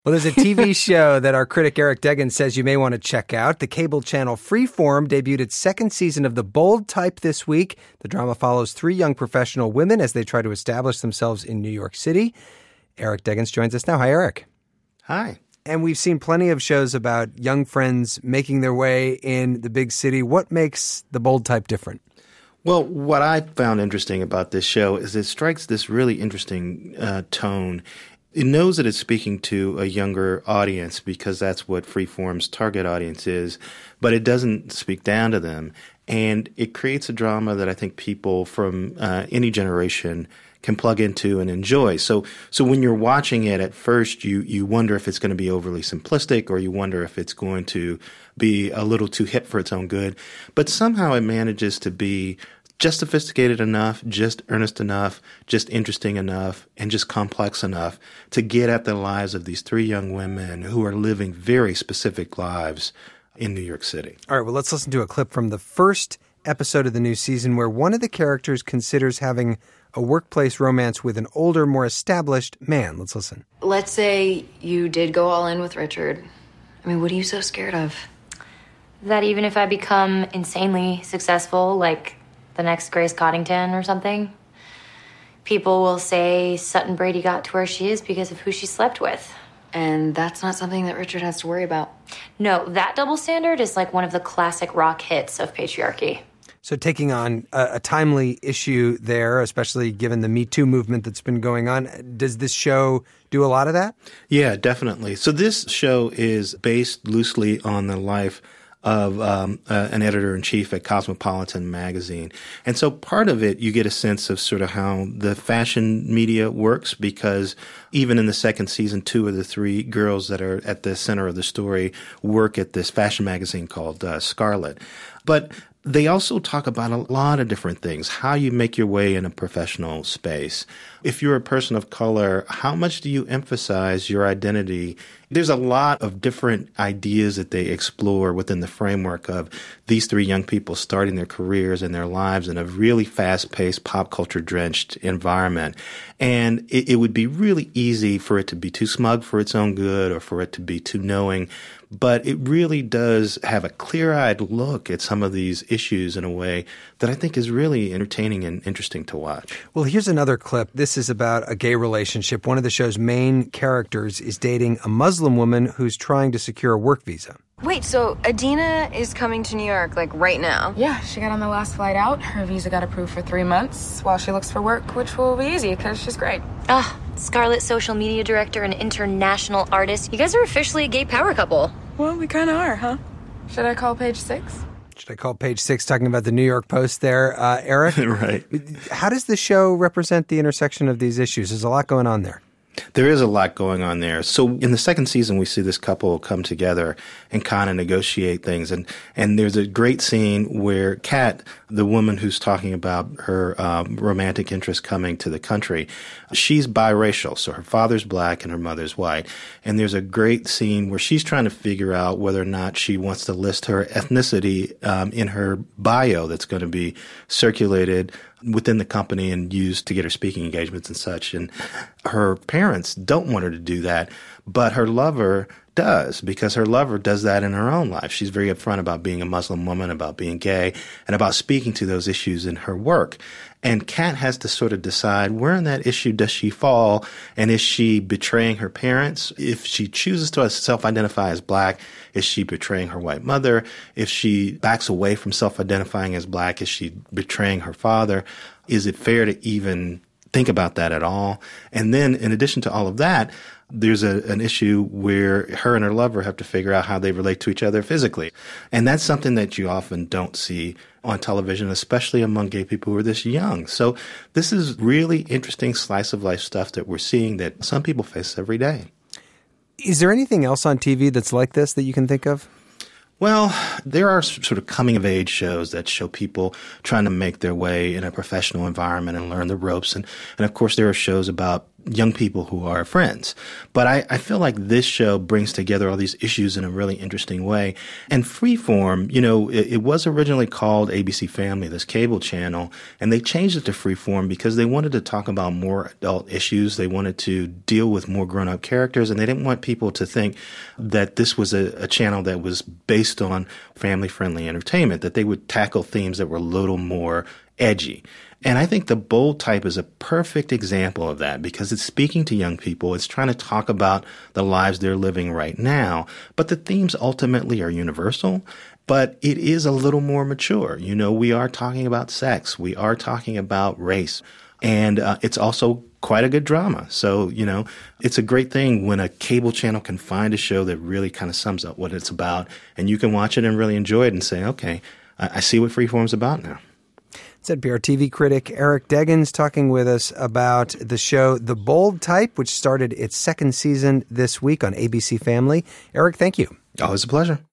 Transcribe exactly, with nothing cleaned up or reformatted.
Well, there's a T V show that our critic Eric Deggans says you may want to check out. The cable channel Freeform debuted its second season of The Bold Type this week. The drama follows three young professional women as they try to establish themselves in New York City. Eric Deggans joins us now. Hi, Eric. Hi. And we've seen plenty of shows about young friends making their way in the big city. What makes The Bold Type different? Well, what I found interesting about this show is it strikes this really interesting uh, tone. It knows that it's speaking to a younger audience because that's what Freeform's target audience is, but it doesn't speak down to them. And it creates a drama that I think people from uh, any generation can plug into and enjoy. So so when you're watching it at first, you, you wonder if it's going to be overly simplistic, or you wonder if it's going to be a little too hip for its own good. But somehow it manages to be just sophisticated enough, just earnest enough, just interesting enough, and just complex enough to get at the lives of these three young women who are living very specific lives in New York City. All right, well, let's listen to a clip from the first episode of the new season where one of the characters considers having a workplace romance with an older, more established man. Let's listen. Let's say you did go all in with Richard. I mean, what are you so scared of? That even if I become insanely successful, like the next Grace Coddington or something, people will say Sutton Brady got to where she is because of who she slept with. And that's not something that Richard has to worry about. No, that double standard is like one of the classic rock hits of patriarchy. So taking on a, a timely issue there, especially given the Me Too movement that's been going on, does this show do a lot of that? Yeah, definitely. So this show is based loosely on the life of um, uh, an editor-in-chief at Cosmopolitan magazine. And so part of it, you get a sense of sort of how the fashion media works, because even in the second season, two of the three girls that are at the center of the story work at this fashion magazine called uh, Scarlet. But they also talk about a lot of different things, how you make your way in a professional space. If you're a person of color, how much do you emphasize your identity? There's a lot of different ideas that they explore within the framework of these three young people starting their careers and their lives in a really fast-paced, pop culture-drenched environment. And it, it would be really easy for it to be too smug for its own good, or for it to be too knowing. But it really does have a clear-eyed look at some of these issues in a way that I think is really entertaining and interesting to watch. Well, here's another clip. This is about a gay relationship. One of the show's main characters is dating a Muslim woman who's trying to secure a work visa. Wait, so Adina is coming to New York, like, right now? Yeah, she got on the last flight out. Her visa got approved for three months while she looks for work, which will be easy because she's great. Ah, Scarlet social media director and international artist. You guys are officially a gay power couple. Well, we kind of are, huh? Should I call page six? Should I call page six, talking about the New York Post there? Uh, Eric? Right. How does the show represent the intersection of these issues? There's a lot going on there. There is a lot going on there. So in the second season, we see this couple come together and kind of negotiate things. And, and there's a great scene where Kat, the woman who's talking about her um, romantic interest coming to the country, she's biracial. So her father's black and her mother's white. And there's a great scene where she's trying to figure out whether or not she wants to list her ethnicity um, in her bio that's going to be circulated within the company and used to get her speaking engagements and such. And her parents don't want her to do that, but her lover does, because her lover does that in her own life. She's very upfront about being a Muslim woman, about being gay, and about speaking to those issues in her work. And Kat has to sort of decide, where in that issue does she fall? And is she betraying her parents? If she chooses to self-identify as black, is she betraying her white mother? If she backs away from self-identifying as black, is she betraying her father? Is it fair to even think about that at all? And then, in addition to all of that, there's a, an issue where her and her lover have to figure out how they relate to each other physically. And that's something that you often don't see on television, especially among gay people who are this young. So this is really interesting slice of life stuff that we're seeing that some people face every day. Is there anything else on T V that's like this that you can think of? Well, there are sort of coming-of-age shows that show people trying to make their way in a professional environment and learn the ropes. And, and of course, there are shows about young people who are friends. But I, I feel like this show brings together all these issues in a really interesting way. And Freeform, you know, it, it was originally called A B C Family, this cable channel, and they changed it to Freeform because they wanted to talk about more adult issues. They wanted to deal with more grown-up characters, and they didn't want people to think that this was a, a channel that was based on family-friendly entertainment, that they would tackle themes that were a little more edgy. And I think The Bold Type is a perfect example of that because it's speaking to young people. It's trying to talk about the lives they're living right now. But the themes ultimately are universal, but it is a little more mature. You know, we are talking about sex. We are talking about race. And uh, it's also quite a good drama. So, you know, it's a great thing when a cable channel can find a show that really kind of sums up what it's about. And you can watch it and really enjoy it and say, okay, I, I see what Freeform's about now. It's N P R T V critic Eric Deggans talking with us about the show The Bold Type, which started its second season this week on A B C Family. Eric, thank you. Always a pleasure.